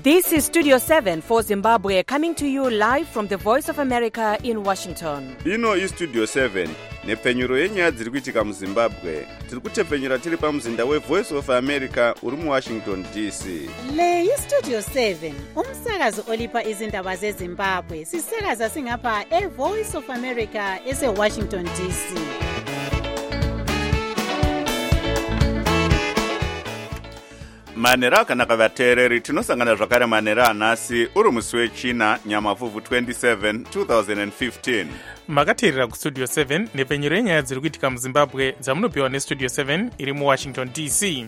This is Studio 7 for Zimbabwe, coming to you live from the Voice of America in Washington. Ino iStudio 7 nepfenyuro yenyaya dziri kuitika muZimbabwe. Tiri kutepfenyura tiri pamuzinda weVoice of America uri muWashington DC. Le iStudio 7 umsakazo olipa izindaba zeZimbabwe. Sisakaza singapha eVoice of America eseWashington DC. Manera akanaka vateereri, tinosangana zvakare manera anhasi uri musi wechina nyamavhuvhu 27 2015. Makateerera kuStudio 7 nepfenyuro yenyaya dziri kuitika muZimbabwe dzamunopiwa neStudio 7 iri muWashington DC.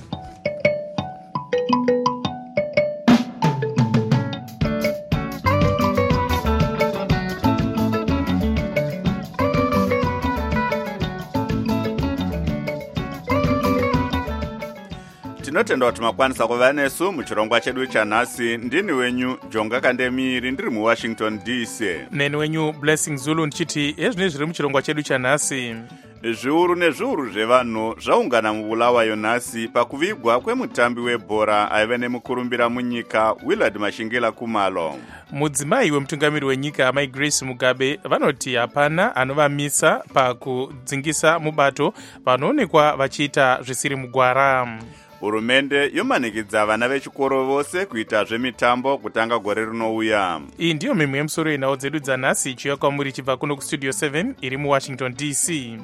Tinotenda kuti makwanisa kuva nesu muchirongwa chedu chanhasi. Ndini wenyu Jonga Kandemiri ndiri muWashington DC. Neni wenyu Blessing Zulu ndichiti ezvine zviri muchirongwa chedu chanhasi. Zviuru nezviuru zvevanhu zvaungana muBulawayo nhasi pakuvigwa kwemutambi webhora aive nemukurumbira munyika Willard Mashingila Kumalo. Mudzimai wemutungamiri wenyika Mai Grace Mugabe vanoti hapana anovamisa pakudzingisa mubato vanoonekwa vachiita zvisiri mugwara. Hurumende yomanikidza vana vechikoro vose kuita zvemitambo kutanga gore rinouya. Iyi ndiyo mimwe yemusoro yenhau dzedu dzanhasi ichiuya kwamuri chibva kuno kuStudio 7 iri muWashington DC.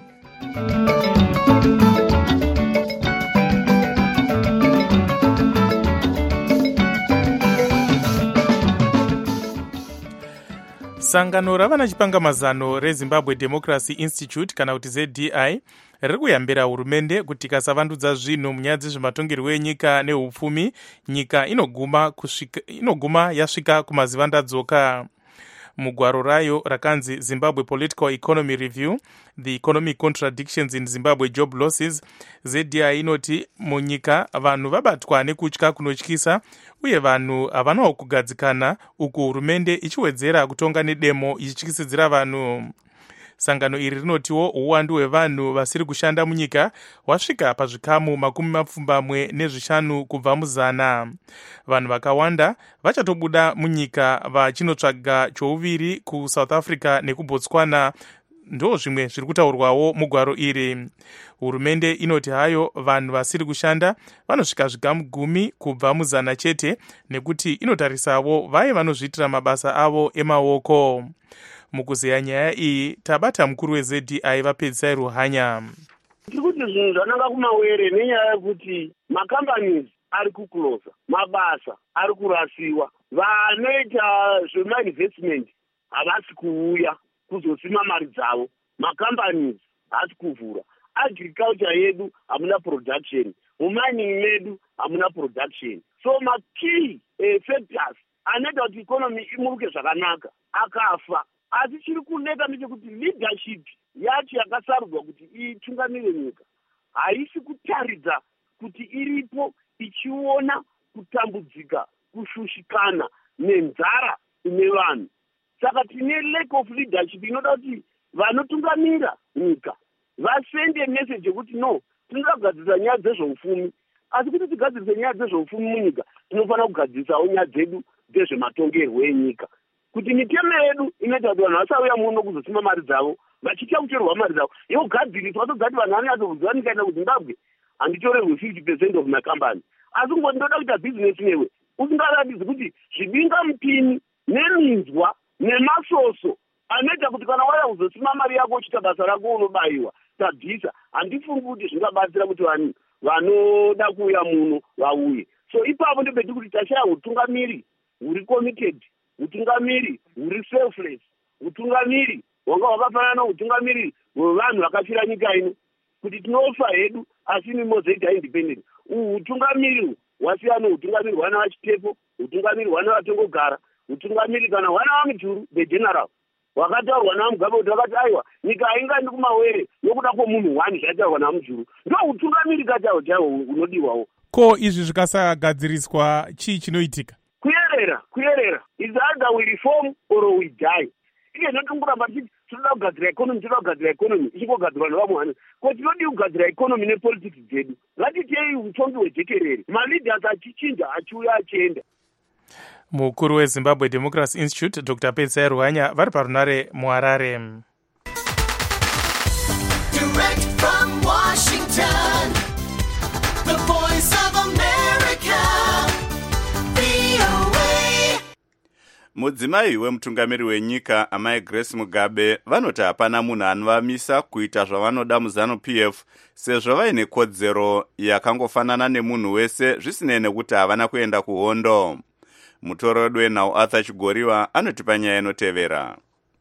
Sangano ravana chipangamazano reZimbabwe Democracy Institute kana kuti ZDI riri kuyambira hurumende kuti ikasavandudza zvinhu munyaya dzezvematongerwo enyika neupfumi, nyika inoguma yasvika kumazivandadzoka. Mugwaro rayo rakanzi Zimbabwe Political Economy Review, The Economic Contradictions in Zimbabwe Job Losses, ZDI inoti munyika vanhu vabatwa nekutya kunotyisa uye vanhu havanawo kugadzikana, uku hurumende ichiwedzera kutonga nedemo ichityisidzira vanhu. Sangano iri rinotiwo uwandu hwevanhu vasiri kushanda munyika wasvika pazvikamu 25 kubva muzana. Vanhu vakawanda vachatobuda munyika vachinotsvaga chouviri kuSouth Africa nekuBotswana. Ndo zvimwe zviri kutaurwawo mugwaro iri. Hurumende inoti hayo vanhu vasiri kushanda vanosvika zvikamu 10 kubva muzana chete, nekuti inotarisawo vaye vanozviitira mabasa avo emaoko. Mukuzeya nyaya iyi tabata mukuru weZDI vapedzisai Ruhanya. Tiri kuti zvinhu zvananga kumawere nenyaya yekuti makambani ari kukulosa, mabasa ari kurasiwa, vanoita zvemainvestment havasi kuuya kuzosima mari dzavo, makambani hasi kuvhura, agriculture yedu hamuna production, mumining medu hamuna production. So makey factors anoita kuti economy imuruke zvakanaka akafa. Asi chiri kuneka ndechekuti leadership yacho yakasarudzwa kuti itungamire nyika haisi kutaridza kuti iripo ichiona kutambudzika, kushushikana nenzara ine vanhu. Saka tine lack of leadership inoda kuti vanotungamira nyika vasende message yekuti no, tinoda kugadzirisa nyaya dzezveupfumi, asi kuti tigadzirise nyaya dzezveupfumi munyika tinofanira kugadzirisawo nyaya dzedu dzezvematongerwo enyika. Kuti mitemo yedu inoita kuti vanhu vasauya muno kuzosima mari dzavo vachiita kutorerwa mari dzavo yogadziriswa togati vanhu vanonyatsokuziva ndikaenda kuZimbabwe handitorerwe 50% of my company, asi kungoti ndoda kuita bhizinesi newe usingaratidzi kuti zvibinga mupini neminzwa nemasoso anoita kuti kana waya kuzosima mari yako uchiita basa rako unobayiwa tabvisa. Handifungi kuti zvingabatsira kuti vanhu vanoda kuuya muno vauye. So ipapo ndopeti kuti tashaya utungamiri huri committed, utungamiri huri selfless, utungamiri wanga wakafanana neutungamiri hwevanhu vakafira nyika ino, kuti tinofa hedu asi mimozoita independent. Utungamiri wasiyana neutungamiri hwana vachitepo, utungamiri hwana vatongogara, utungamiri kana hwana vamujuru the general wakataurwa naMugabe kuti vakati aiwa nyika haingandi kumawere nokuda kwomunhu wani zvataurwa naMujuru. Ndo utungamiri katawo chaiwo unodiwawo. Ko izvi zvikasagadziriswa chii chinoitika? Kuyerera. It's either we reform or we die. Iye ndotomboramba tichiti tinoda kugadzira economy, ichingogadzirwa nevamwe vanhu. Ko tinodi kugadzira economy nepolitics dzedu. Ngatitei utongi hwejekerere. Maleaders achichinja achiuya achienda. Mukuru weZimbabwe Democracy Institute Dr. Petsai Ruhanya vari parunare muHarare. Direct from Washington, the voice of America, VOA. Mudzimai wemutungamiri wenyika amai Grace Mugabe vanoti hapana munhu anovamisa kuita zvavanoda muZANU-PF sezvo vaine kodzero yakangofanana nemunhu wese zvisinei nekuti havana kuenda kuhondo. Mutorodwe wenhau Arthur Chigoriwa anotipa nyaya inotevera.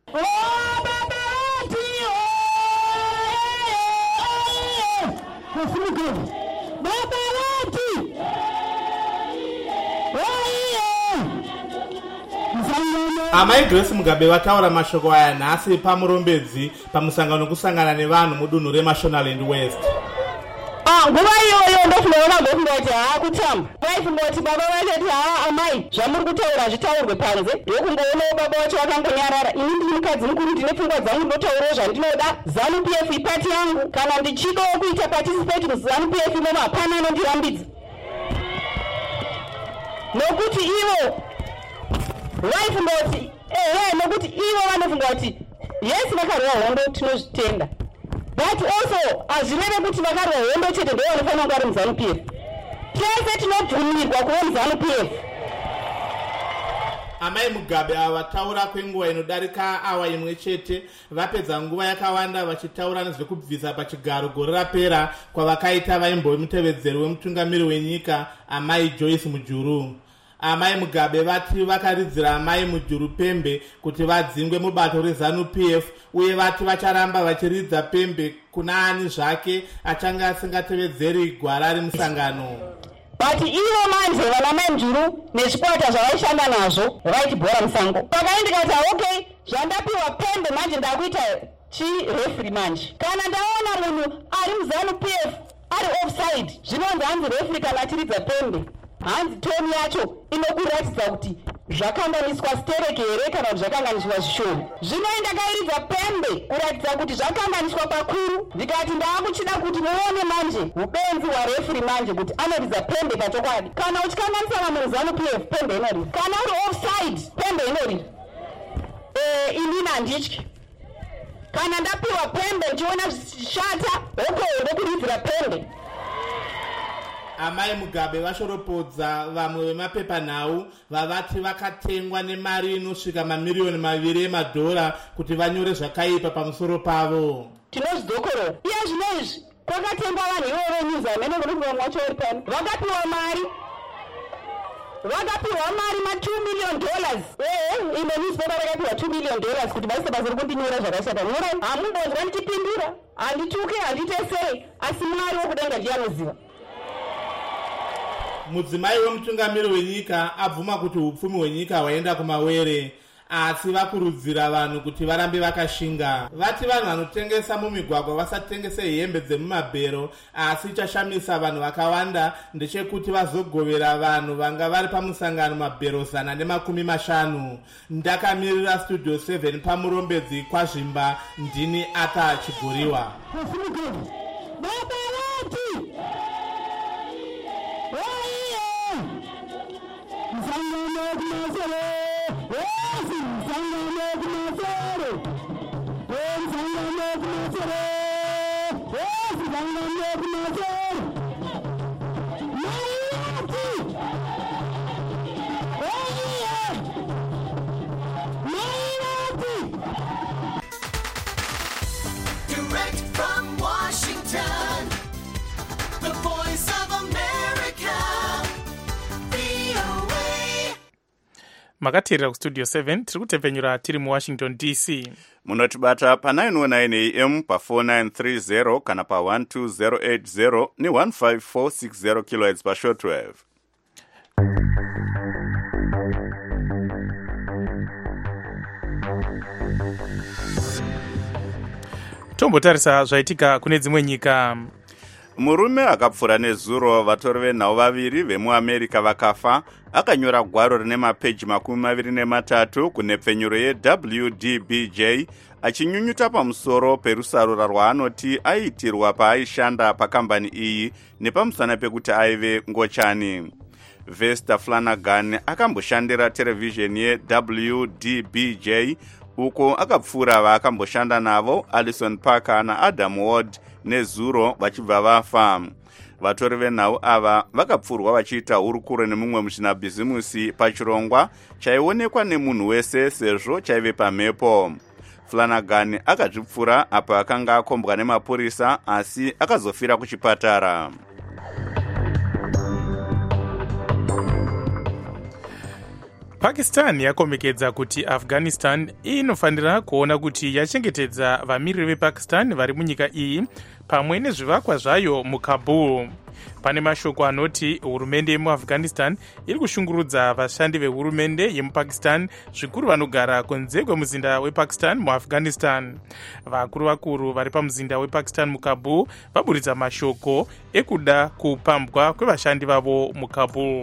Amai Grace Mugabe vataura mashoko aya nhasi pamurombedzi pamusangano kusangana nevanhu mudunhu reMashonaland West. Nguva iyoyo ndofungaona ngokungoti kutamba vaifungoti baba vachati amai zvamuri kutaura zvitaurwe panze ndokungoonawo baba vacho vakangonyarara. Ini ndiri mukadzi mukuru ndine pfungwa dzangu ndinotaurawo zvandinoda. ZANU-PF ipati yangu kana ndichikawo kuita participate muZANU-PF imomo hapana anondirambidza nokuti ivo vaifungoti nokuti ivo vanofunga kuti yesi vakarwa hondo tinozvitenda, but also hazvireve kuti vakarwa hondo chete ndo vanofanira kunge vari muZANU-PF. Tese tinobvumirwa kuva muZANU-PF. Amai Mugabe ava vataura kwenguva inodarika awa imwe chete, vapedza nguva yakawanda vachitaura nezvekubvisa pachigaro gore rapera kwavakaita vaimbove mutevedzeri wemutungamiri wenyika amai Joyce Mujuru. Amai Mugabe vati vakaridzira amai Mujuru pembe kuti vadzingwe mubato reZANU-PF uye vati vacharamba vachiridza pembe kuna ani zvake achange asingatevedzeri gwara remusangano. But ivo manje vana mai Mujuru nezvikwata zvavaishanda nazvo vaiti bhora musango. Pakaini ndikati okay, zvandapiwa pembe manje ndakuita chirefri manje. Kana ndaona munhu ari muZANU-PF ari offside, zvinonzi hanzi refri kana achiridza pembe, hanzi toni yacho inokuratidza kuti zvakanganiswa stereke here kana kuti zvakanganiswa zvishoma. Zvino ndakairidza pembe kuratidza kuti zvakanganiswa pakuru. Ndikati ndaakuchida kuti muone manje ubenzi hwarefri manje kuti anoridza pembe pachokwadi. Kana uchikanganisa vanhu muZANU-PF pembe inorira, kana uri offside pembe inorira. Inini handityi. Kana ndapiwa pembe ndichiona zvishata hokoho ndokuridzira pembe. Amai Mugabe vashoropodza vamwe vemapepanhau vavati vakatengwa nemari inosvika mamiliyoni 2 emadhora kuti vanyore zvakaipa pamusoro pavo. Tinozvidokorora iye zvino izvi kwakatengwa vanhu ivo venews amene kuti vamwe vacho vari pano vakapiwa mari ma$2 million. Ine newspaper vakapiwa $2 million kuti vaise basa rekundinyora zvakashata. Nyorai, hamumbonzwa ndichipindura, handituke handitesei, asi Mwari wokudenga ndiye anoziva. Mudzimai wemutungamiri wenyika abvuma kuti upfumi hwenyika hwaenda kumawere, asi vakurudzira vanhu kuti varambe vakashinga. Vati vanhu vanotengesa mumigwagwa vasatengese hembe dzemumabhero, asi chashamisa vanhu vakawanda ndechekuti vazogovera vanhu vanga vari pamusangano mabhero 150. Ndakamirira Studio 7 pamurombedzi kwaZvimba, ndini Arthur Chigoriwa. Direct from Washington, the voice of America, VOA. Makateerera kustudio 7 tiri kutepfenyura tiri muWashington DC. Munotibata pa 919 AM pa 4930 kana pa 12080 ni 15460 kHz pa shortwave. Tombotarisa zvaitika kune dzimwe nyika. Murume akapfura nezuro vatori venhau vaviri vemuAmerica vakafa akanyora gwaro rine mapeji 23 kune pfenyuro yeWDBJ achinyunyuta pamusoro perusarura rwaanoti aitirwa paaishanda pakambani iyi nepamusana pekuti aive ngochani. Vesta Flanagan akamboshandira terevhizheni yeWDBJ uko akapfuura vaakamboshanda navo Alison Parker naAdam Ward nezuro vachibva vafa. Vatori venhau ava vakapfurwa vachiita hurukuro nemumwe muchinabhizimusi pachirongwa chaionekwa nemunhu wese sezvo chaive pamhepo. Flanagan akazvipfura apo akanga akombwa nemapurisa asi akazofira kuchipatara. Pakistan yakomekedza kuti Afghanistan inofanira kuona kuti yachengetedza vamiriri vePakistan vari munyika iyi pamwe nezvivakwa zvayo muKabul. Pane mashoko anoti hurumende yemuAfghanistan iri kushungurudza vashandi vehurumende yemuPakistan zvikuru vanogara kunze kwemuzinda wePakistan muAfghanistan. Vakuru vari pamuzinda wePakistan muKabul vaburitsa mashoko ekuda kupambwa kwevashandi vavo muKabul.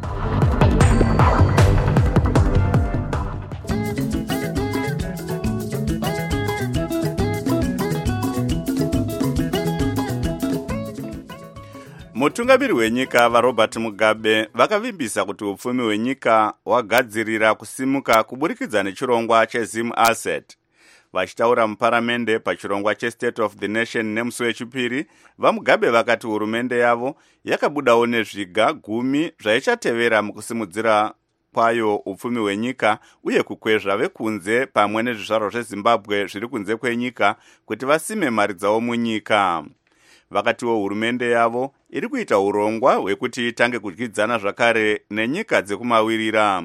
Mutungamiri wenyika vaRobert Mugabe vakavimbisa kuti upfumi hwenyika hwagadzirira kusimuka kuburikidza nechirongwa cheZim Asset. Vachitaura muparamende pachirongwa cheState of the Nation nemusi wechipiri, vaMugabe vakati hurumende yavo yakabudawo nezviga 10 zvaichatevera mukusimudzira kwayo upfumi hwenyika uye kukwezva vekunze pamwe nezvizvarwa zveZimbabwe zviri kunze kwenyika kuti vasime mari dzavo munyika. Vakatiwo hurumende yavo iri kuita urongwa hwekuti itange kudyidzana zvakare nenyika dzekumawirira.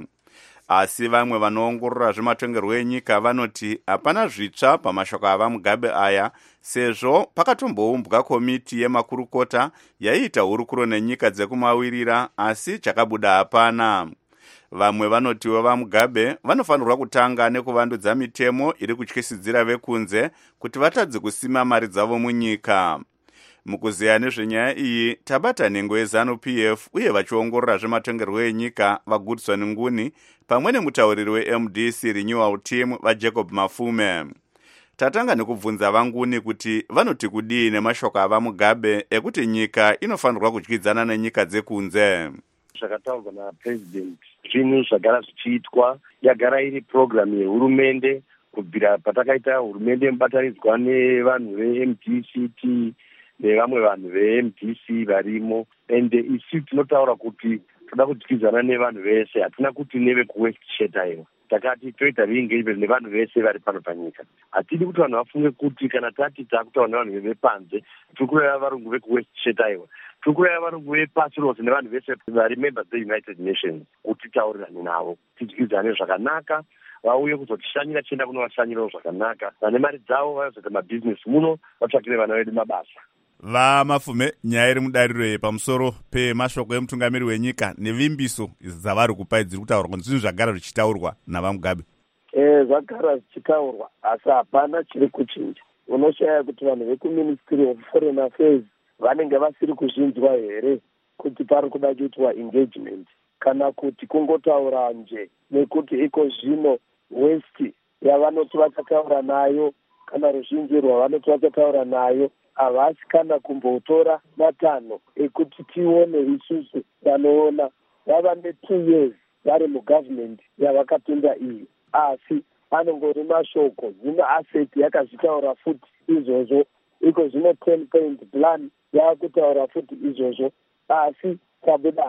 Asi vamwe vanoongorora zvematongerwo enyika vanoti hapana zvitsva pamashoko avaMugabe aya sezvo pakatomboumbwa komiti yemakurukota yaiita hurukuro nenyika dzekumawirira asi chakabuda hapana. Vamwe vanotiwo vaMugabe vanofanirwa kutanga nekuvandudza mitemo iri kutyisidzira vekunze kuti vatadze kusima mari dzavo munyika. Mukuziya nezvenyaya iyi tabata nhengo yeZANU-PF uye vachiongorora zvematongerwo enyika vaGoodson Nguni pamwe nemutauriri weMDC Renewal Team vaJacob Mafume. Tatanga nekubvunza vaNguni kuti vanoti kudii nemashoko avaMugabe ekuti nyika inofanirwa kudyidzana nenyika dzekunze. Zvakataurwa naPresident zvinhu zvagara zvichiitwa yagara iri program yehurumende kubvira patakaita hurumende mubatanidzwa nevanhu veMDCT nevamwe vanhu veMDC varimo, ende isi tinotaura kuti toda kudyidzana nevanhu vese, hatina kuti nevekuWest Cheta. Takati toita engagement nevanhu vese vari pano panyika. Hatidi kuti vanhu vafunge kuti kana tati takutaura nevanhu vepanze tiri kureva varungu vekuWest Cheta. Tiri kureva varungu vepasi rose nevanhu vese vari members dzeUnited Nations kuti taurirane navo tidyidzane zvakanaka, vauye kuzotishanyira chienda kunovashanyirawo zvakanaka, vane mari dzavo vazoita mabhizinesi muno vatsvakire vana vedu mabasa. VaMafume, nyaya iri mudariro pamusoro pemashoko emutungamiri wenyika nevimbiso dzavari kupa dziri kutaurwa kuti zvinhu zvagara zvichitaurwa navaMugabe. Zvagara zvichitaurwa asi hapana chiri kuchinja. Unoshaya kuti vanhu vekuMinistry of Foreign Affairs vanenge vasiri kuzvinzwa here kuti pari kuda kuitwa engagement kana kuti kungotaura nje nekuti iko zvino West yavanoti vachataura nayo kana ruzhinji rwavanoti vachataura nayo havasi kana kumbotora matanho ekuti tione isusu vanoona vava ne2 years vari mugovernment yavakapinda iyi, asi anongori mashoko. Zvino Asset yakazvitaura futi izvozvo, iko zvino 10-point plan yakutaura futi izvozvo, asi chabuda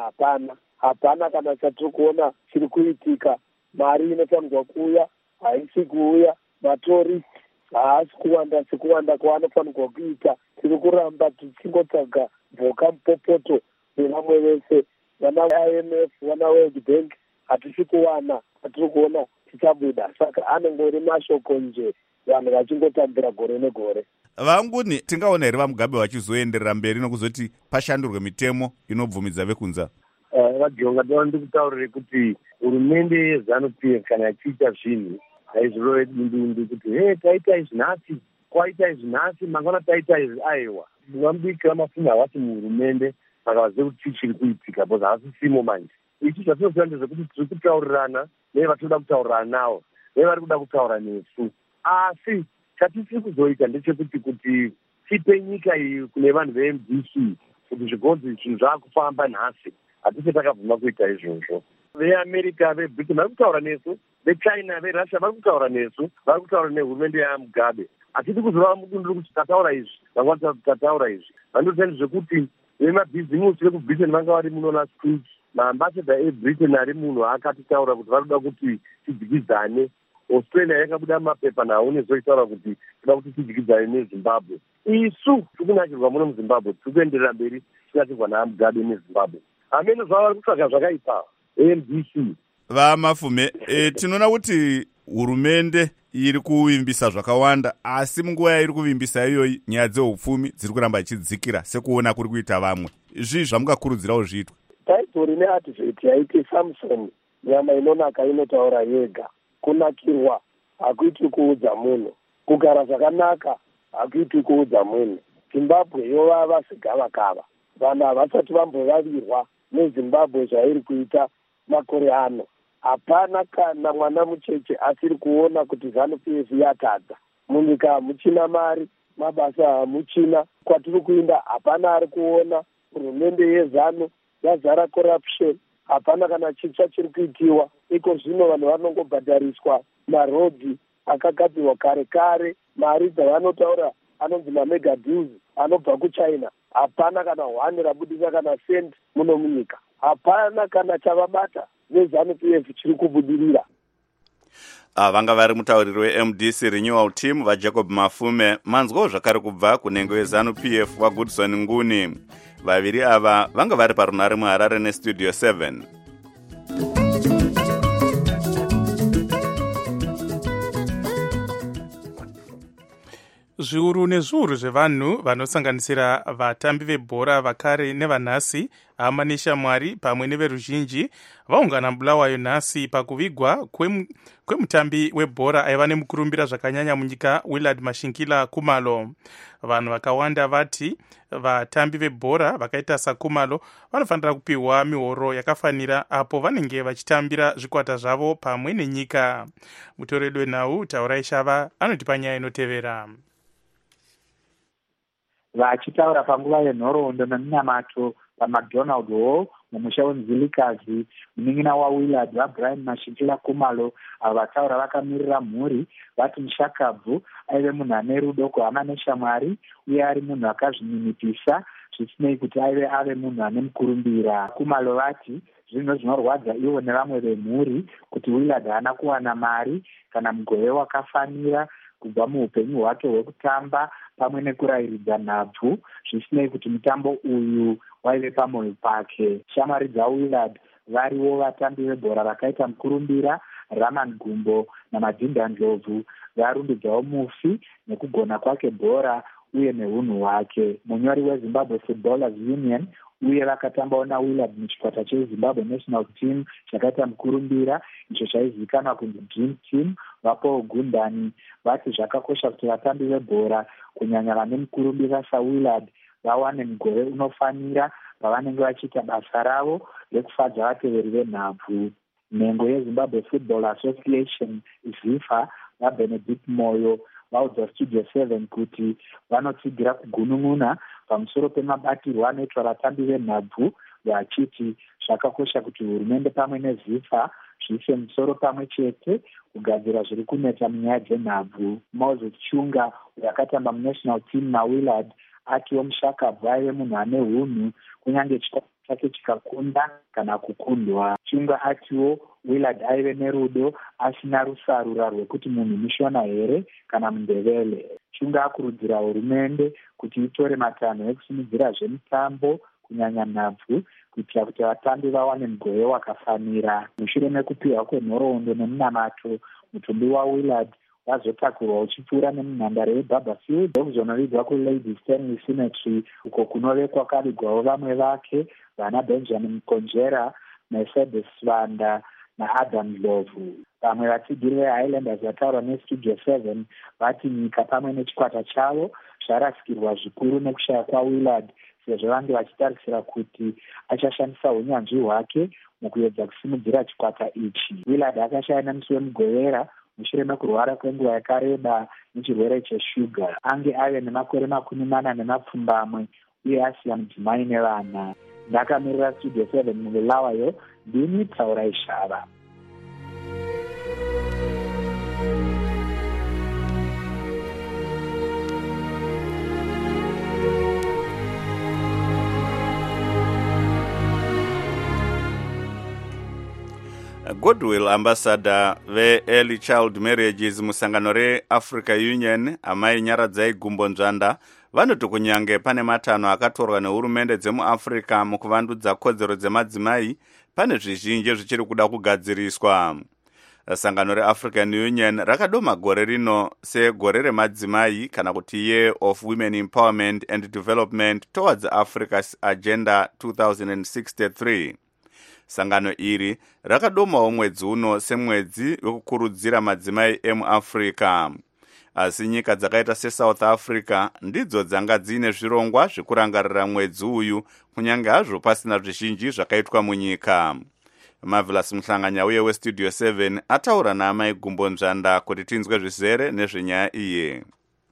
hapana kana chatiri kuona chiri kuitika. Mari inofanirwa kuuya haisi kuuya, matorist haasi kuwanda sekuwanda kwavanofanirwa kuita. Tiri kuramba tichingotsvaga mboka mupopoto nevamwe vese, vana IMF, vana World Bank, hatisi kuwana, hatiri kuona tichabuda. Saka anongori mashoko nje, vanhu vachingotambira gore negore. VaNguni, tingaona here vaMugabe vachizoenderera mberi nokuzoti pashandurwe mitemo inobvumidza vekunza? Vajonga ndova ndikutaurire kuti hurumende yeZANU-PF kana yachiita zvinhu haizorove dundundu kuti taita izvi nhasi, kwaita izvi nhasi, mangwana taita izvi aiwa. Vamubikira Mafume havasi muhurumende vakavaziva kuti chii chiri kuitika, because havasisimo manje. Ichi zvatinoziva ndezvekuti tiri kutaurirana nevatinoda kutaurirana navo, nevari kuda kutaura nesu. Asi chatisiri kuzoita ndechekuti tipe nyika iyi kune vanhu veMDC kuti zvigonzi zvinhu zvaakufamba nhasi hatisi takabvuma kuita izvozvo. VeAmerica, veBritain vari kutaura nesu, veChina, veRussia vari kutaura nesu, vari kutaura nehurumende yaMugabe. Hatidi kuzova mudunduru kuti tataura izvi, vangwani tataura izvi. Vandotani zvekuti vemabhizimusi vekuBritain vanga vari muno last week. Maambassador eBritain ari munhu akatitaura kuti vari kuda kuti tidyidzane. Australia yakabuda mapepa nawo nezoitaura kuti toda kuti tidyidzane neZimbabwe. Isu tikunakirwa muno muZimbabwe, tiri kuenderera mberi tinakirwa naMugabe neZimbabwe. Hamene zvava vari kutsvaga zvakaipa MDC. Vamafume, tinoona kuti hurumende iri kuvimbisa zvakawanda, asi munguva yairi kuvimbisa iyoyi nyaya dzeupfumi dziri kuramba ichidzikira sekuona kuri kuita vamwe. Izvi zvamungakurudzirawo zviitwa. Taibhori neadvert yaiti Samson, nyama inonaka inotaura yega. Kunakirwa hakuiti kuudza munhu, kugara zvakanaka hakuiti kuudza munhu. Zimbabwe yovava segavakava. Vanhu havasati vambovavirwa neZimbabwe zvairi kuita makore ano. Hapana kana mwana mucheche asiri kuona kuti ZANU-PF yatadza. Munyika hamuchina mari, mabasa hamuchina. Kwatiri kuenda hapana ari kuona. Hurumende yeZANU yazara corruption. Hapana kana chitsva chiri kuitiwa. Iko zvino vanhu vanongobhadhariswa marodhi akagadzirwa kare kare. Mari dzavanotaura anonzi mamega deals anobva kuChina. Hapana kana 1 rabudisa kana cent muno munyika. Hapana kana chavabata neZANU-PF chiri kubudirira. Vanga vari mutauriri weMDC Renewal Team vaJacob Mafume. Manzwawo zvakare kubva kunhengo yeZANU-PF waGoodson Nguni. Vaviri ava vanga vari parunare muHarare neStudio 7. Zviuru nezviuru zvevanhu vanosanganisira vatambi vebhora, vakare nevanhasi, hama neshamwari pamwe neveruzhinji vaungana Bulawayo nhasi pakuvigwa kwemutambi webhora aiva nemukurumbira zvakanyanya munyika Willard Mashinkila Khumalo. Vanhu vakawanda vati vatambi vebhora vakaita saKhumalo vanofanira kupiwa mihoro yakafanira apo vanenge vachitambira zvikwata zvavo pamwe nenyika. Mutoredi wenhau Taurai Shava anotipa nyaya inotevera. Vachitaura panguva yenhoroondo nemunamato paMcDonald Hall mumusha weMzilikazi, munin'ina waWillard vaBrian Mashinkila Khumalo avo vataura vakamirira mhuri vati Mushakabvu aive munhu ane rudo kuhama neshamwari uye ari munhu akazvininipisa zvisinei kuti ave munhu ane mukurumbira. Khumalo vati zvinhu zvinorwadza ivo nevamwe vemhuri kuti Willard haana kuwana mari kana mugove wakafanira kubva muupenyu hwake hwekutamba pamwe nekurayiridza nhabvu zvisinei kuti mutambo uyu waive pamwoyo pake. Shamwari dzaWillard variwo vatambi vebhora vakaita mukurumbira Raman Gumbo naMadinda Ndlovu varumbidzawo mufi nekugona kwake bhora uye neunhu hwake. Munyori weZimbabwe Footballers Union uye vakatambawo naWillard muchikwata cheZimbabwe National Team chakaita mukurumbira icho chaizivikanwa kunzi Dream Team vaPaul Gundani vati zvakakosha kuti vatambi vebhora kunyanya vane mukurumbira saWillard vawane mugove unofanira pavanenge vachiita basa ravo rekufadza vateveri venhabvu. Nhengo yeZimbabwe Football Association ZIFA vaBenedict Moyo vaudza Studio 7 kuti vanotsigira kugunun'una pamusoro pemabatirwo anoitwa vatambi venhabvu vachiti zvakakosha kuti hurumende pamwe neZIFA zviise musoro pamwe chete kugadzira zviri kunetsa munyaya dzenhabvu. Moses Chunga yakatamba munational team naWillard atiwo Mushakabvu aive munhu ane hunhu kunyange chikwata chake chikakunda kana kukundwa. Chunga atiwo Willard aive nerudo asina rusarura rwekuti munhu mushona here kana mundevele. Chunga akurudzira hurumende kuti itore matanho ekusimudzira zvemutambo kunyanya nhabvu kuitira kuti vatambi vawane mugove wakafanira. Mushure mekupiwa kwenhoroondo nemunamato, mutumbi waWillard wazotakurwa uchipfuura nemunhandare yeBarberfield ndokuzonovigwa kuLady Stanley Cemetery uko kunove kwakavigwawo vamwe vake vana Benjamin Konjera, Mercedes Svanda naAdam Ndlovu. Vamwe vatsigiri veHighlanders vataura neStudio 7 vati nyika pamwe nechikwata chavo zvarasikirwa zvikuru nekushaya kwaWillard sezvo vange vachitarisira kuti achashandisa unyanzvi hwake mukuedza kusimudzira chikwata ichi. Willard akashaya nemusi wemugovera mushure mekurwara kwenguva yakareba nechirwere cheshuga. Ange ave nemakore 40 uye asiya mudzimai nevana. ndakamirira studio 7 mungelawayo ndini Tsaurai Shava. Goodwill ambassador ve-early child marriages musangano re-Africa Union amai Nyaradzai Gumbo Nzvanda vanoti kunyange pane matanho akatorwa nehurumende dzemuAfrica mukuvandudza kodzero dzemadzimai, pane zvizhinji zvichiri kuda kugadziriswa. Sangano re-African Union rakadoma gore rino segore remadzimai kana kuti Year of Women Empowerment and Development towards Africa's Agenda 2063. Sangano iri rakadomawo mwedzi uno semwedzi wekukurudzira madzimai emuAfrica. Asi nyika dzakaita seSouth Africa ndidzo dzanga dzine zvirongwa zvekurangarira mwedzi uyu kunyange hazvo pasina zvizhinji zvakaitwa munyika. Marvelous Mhlanganya uye weStudio 7 ataura naamai Gumbo Nzvanda kuti tinzwe zvizere nezvenyaya iye.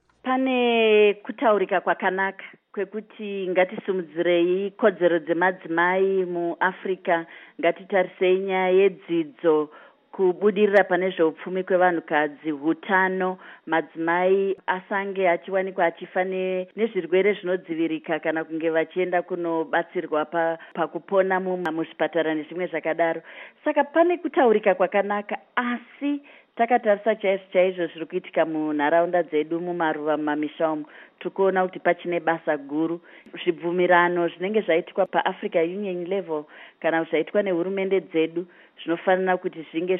Pane kutaurika kwakanaka kwekuti ngatisimudzirei kodzero dzemadzimai muAfrica, ngatitarisei nyaya yedzidzo, kubudirira pane zveupfumi kwevanhukadzi, hutano, madzimai asange achiwanikwa achifa nezvirwere zvinodzivirika kana kunge vachienda kunobatsirwa pakupona muzvipatara nezvimwe zvakadaro. Saka pane kutaurika kwakanaka, asi takatarisa chaizvo zviri kuitika munharaunda dzedu, mumaruva, mumamisha umu, tikuona kuti pachine basa guru. Zvibvumirano zvinenge zvaitwa paAfrica Union level kana zvaitwa nehurumende dzedu zvinofanira kuti zvinge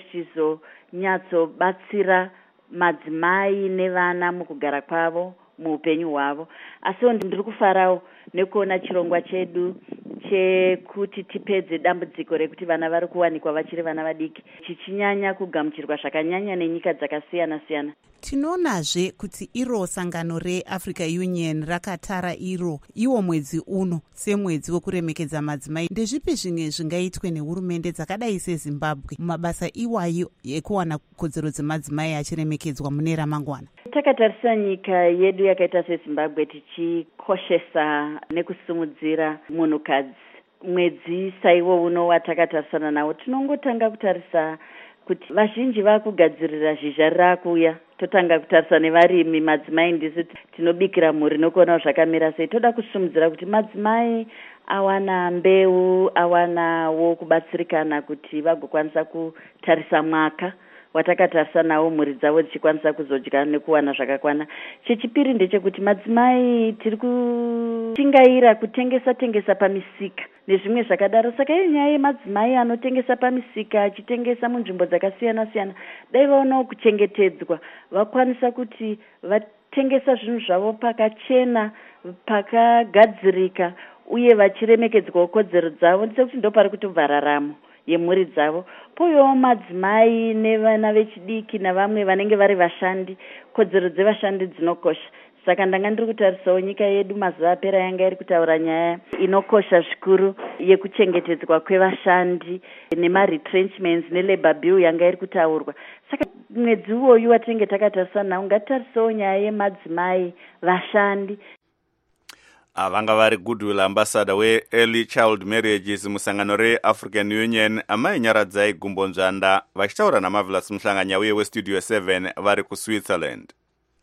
zvichizonyatsobatsira madzimai nevana mukugara kwavo, muupenyu hwavo. Asiwo ndiri kufarawo nekuona chirongwa chedu chekuti tipedze dambudziko rekuti vana vari kuwanikwa vachiri vana vadiki chichinyanya kugamuchirwa zvakanyanya nenyika dzakasiyana-siyana. Tinoonazve kuti iro sangano reAfrica Union rakatara iwo mwedzi uno semwedzi wekuremekedza madzimai. Ndezvipi zvimwe zvingaitwe nehurumende dzakadai seZimbabwe mumabasa iwayo ekuwana kodzero dzemadzimai achiremekedzwa mune ramangwana? Takatarisa nyika yedu yakaita seZimbabwe tichikoshesa nekusumudzira munhukadzi. Mwedzi saiwo uno watakatarisana nawo tinongotanga kutarisa kuti vazhinji vakugadzirira zhizha rakuya. Totanga kutarisa nevarimi, madzimai ndisi tinobikira mhuri nokuona zvakamira sei. Toda kusumudzira kuti madzimai awana mbeu, awanawo kubatsirikana kuti vagokwanisa kutarisa mwaka watakatarisa nawo mhuri dzavo dzichikwanisa kuzodya nekuwana zvakakwana. Chechipiri ndechekuti madzimai tiri kutingaira kutengesa pamisika nezvimwe zvakadaro. Saka iyo nyaya yemadzimai anotengesa pamisika, achitengesa munzvimbo dzakasiyana-siyana, dai vaonawo kuchengetedzwa, vakwanisa kuti vatengesa zvinhu zvavo pakachena, pakagadzirika, uye vachiremekedzwawo kodzero dzavo, sekuti ndo pari kutobva raramo yemhuri dzavo. Poyowo madzimai nevana vechidiki navamwe vanenge vari vashandi, kodzero dzevashandi dzinokosha. Saka ndanga ndiri kutarisawo nyika yedu mazuva apera yanga iri kutaura nyaya inokosha zvikuru yekuchengetedzwa kwevashandi nemaretrenchments nelabor bill yanga iri kutaurwa. Saka mwedzi uwoyu watinenge takatarisa nawo ngatitarisawo nyaya yemadzimai vashandi. Vanga vari Goodwill ambassador we-early child marriages musangano re-African Union amai Nyaradzai Gumbo Nzvanda vachitaura naMarvelous Mhlanganya uye weStudio 7 vari kuSwitzerland.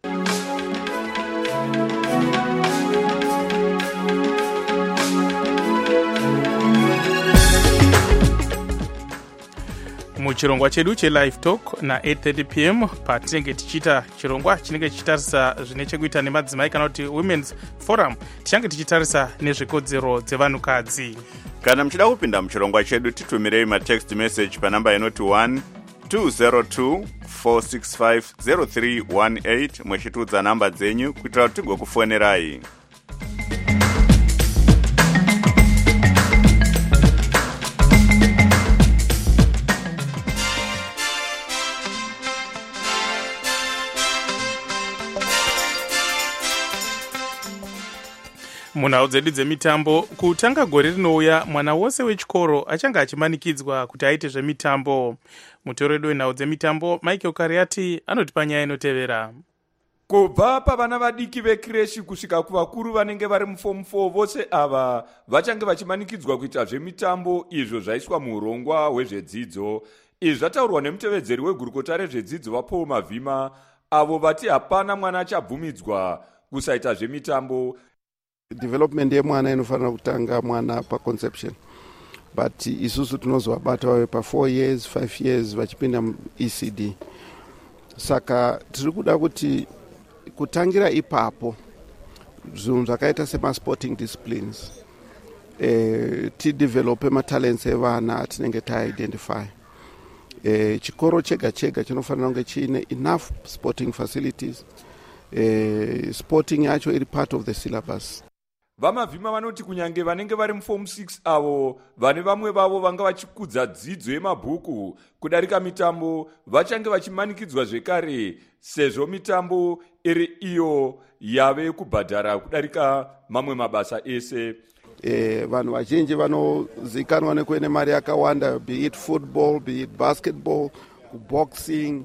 muchirongwa chedu chelive talk na8:30 pm patinenge tichiita chirongwa chinenge chichitarisa zvine chekuita nemadzimai kana kuti women's forum, tichange tichitarisa nezvekodzero dzevanhukadzi. Kana muchida kupinda muchirongwa chedu titumirei matext message panamba inoti 1202465031 mwechitudza namba dzenyu kuitira kuti tigokufonerai. munhau dzedu dzemitambo, kutanga gore rinouya mwana wose wechikoro achange achimanikidzwa kuti aite zvemitambo. Mutoro wedu wenhau dzemitambo Michael Kariati anotipa nyaya inotevera. kubva pavana vadiki vekreshi kusvika kuvakuru vanenge vari mufomu 4 vose ava vachange vachimanikidzwa kuita zvemitambo izvo zvaiswa muurongwa hwezvedzidzo. Izvi zvataurwa nemutevedzeri wegurukota rezvedzidzo vaPaul Mavhima, avo vati hapana mwana achabvumidzwa kusaita zvemitambo. Development yemwana inofanira kutanga mwana paconception, but isusu tinozovabata vawe pa4 years 5 years vachipinda muECD. Saka tiri kuda kuti kutangira ipapo zvinhu zvakaita semasporting disciplines tidevelope matalents evana atinenge taidentify. Chikoro chega chega chinofanira kunge chiine enough sporting facilities. Sporting yacho iri part of the syllabus. VaMavhima vanoti kunyange vanenge vari muform 6 avo vane vamwe vavo vanga vachikudza dzidzo yemabhuku kudarika mitambo vachange vachimanikidzwa zvekare, sezvo mitambo iri iyo yave kubhadhara kudarika mamwe mabasa ese. Vanhu vazhinji vanozikanwa nekuene mari yakawanda, be it football, be it basketball, boxing,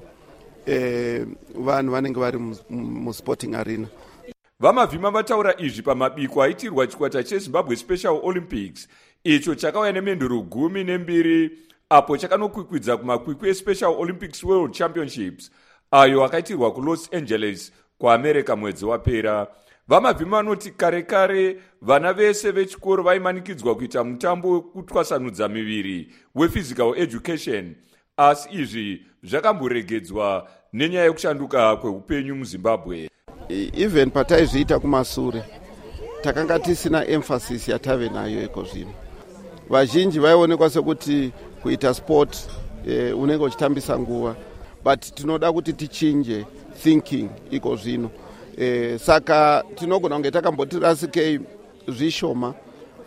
vanhu vanenge vari musporting arena. VaMavhima vataura izvi pamabiko aitirwa chikwata cheZimbabwe Special Olympics, icho chakauya nemenduro 12 apo chakanokwikwidza kumakwikwi eSpecial Olympics World Championships ayo akaitirwa kuLos Angeles kuAmerica mwedzi wapera. VaMavhima vanoti kare kare vana vese vechikoro vaimanikidzwa kuita mutambo wekutwasanudza miviri wephysical education, asi izvi zvakamboregedzwa nenyaya yekushanduka kweupenyu muZimbabwe. Even pataizviita kumasure takanga tisina emphasis yatave nayo iko zvino. Vazhinji vaionekwa sekuti kuita sport unenge uchitambisa nguva, but tinoda kuti tichinje thinking iko zvino. Saka tinogona kunge takamboti rasikei zvishoma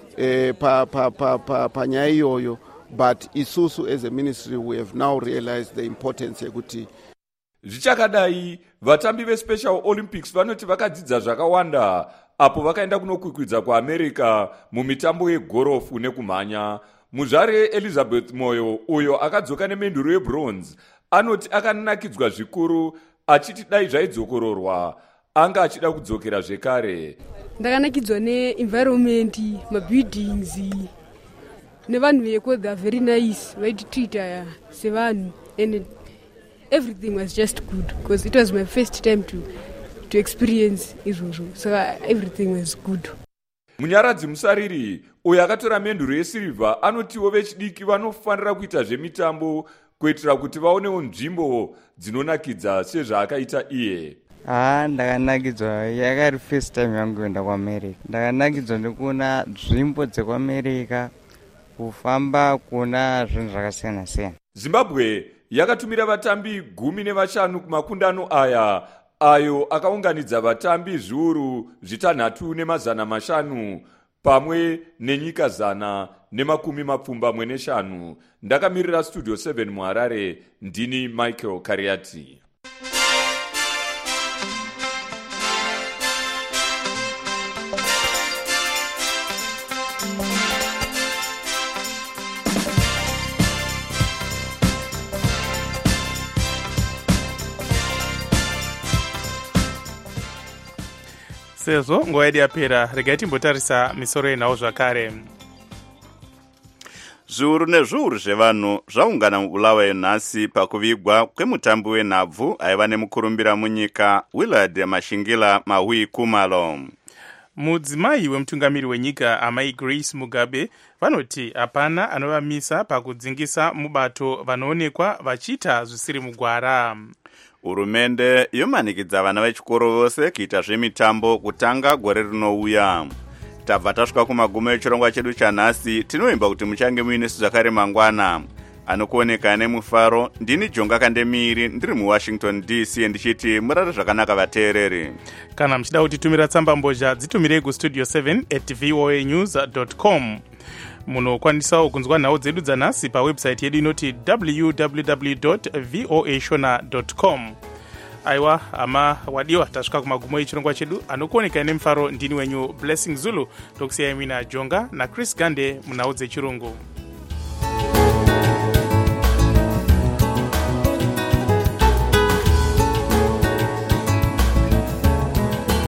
panyaya iyoyo, but isusu as a ministry we have now realized the importance yekuti zvichakadai vatambi veSpecial Olympics vanoti vakadzidza zvakawanda apo vakaenda kunokwikwidza kuAmerica mumitambo yegorofu nekumhanya. Muzvare Elizabeth Moyo, uyo akadzoka nemenduro yebronze, anoti akanakidzwa zvikuru achiti dai zvaidzokororwa anga achida kudzokera zvekare. Ndakanakidzwa neenvironment, mabuildings nevanhu veko, they are very nice, vaititreata sevanhu, and everything was just good because it was my first time to experience izvozvo, so everything was good. Munyaradzi Musariri, uyo akatora menduro yesirivha, anotiwo vechidiki vanofanira kuita zvemitambo kuitira kuti vaonewo nzvimbo dzinonakidza sezvaakaita iye. Ndakanakidzwa, yakari first time yangu kuenda kuAmerica. Ndakanakidzwa nekuona nzvimbo dzekuAmerica, kufamba kuona zvinhu zvakasiyana siyana. Zimbabwe yakatumira vatambi 15 kumakundano aya ayo akaunganidza vatambi zviuru 305 pamwe nenyika 115. Ndakamirira Studio 7 muHarare, ndini Michael Kariati. Sezvo nguva yedu yapera, regai timbotarisa misoro yenhau zvakare. Zviuru nezviuru zvevanhu zvaungana muBulawayo nhasi pakuvigwa kwemutambi wenhabvu aiva nemukurumbira munyika Willard Mashingila Mahui Kumalo. Mudzimai wemutungamiri wenyika amai Grace Mugabe vanoti hapana anovamisa pakudzingisa mubato vanoonekwa vachiita zvisiri mugwara. Hurumende yomanikidza vana vechikoro vose kuita zvemitambo kutanga gore rinouya. Tabva tasvika kumagumo echirongwa chedu chanhasi. Tinoimba kuti muchange muinesu zvakare mangwana. Anokuoneka nemufaro, ndini Jonga Kandemiri, ndiri muWashington DC, ndichiti murare zvakanaka vateereri. Kana muchida kutitumira tsamba mbozha, dzitumirei kustudio 7@voanews.com. Munokwanisawo kunzwa nhau dzedu dzanhasi pawebsite yedu inoti www.voashona.com. Aiwa, hama wadiwa, tasvika kumagumo echirongwa chedu. Anokuoneka nemufaro, ndini wenyu Blessing Zulu, tokusiyai mina Jonga naChris Gande munhau dzechirungu.